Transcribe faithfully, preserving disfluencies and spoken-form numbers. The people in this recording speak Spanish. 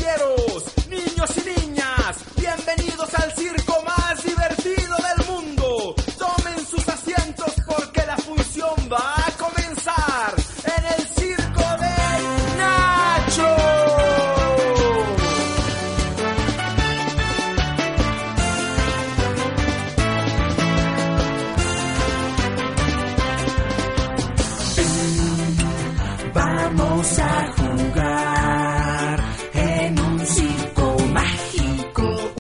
caballeros, niños y niñas, bienvenidos al circo más divertido del mundo. Tomen sus asientos porque la función va a comenzar en el circo de Nacho. Vamos a jugar.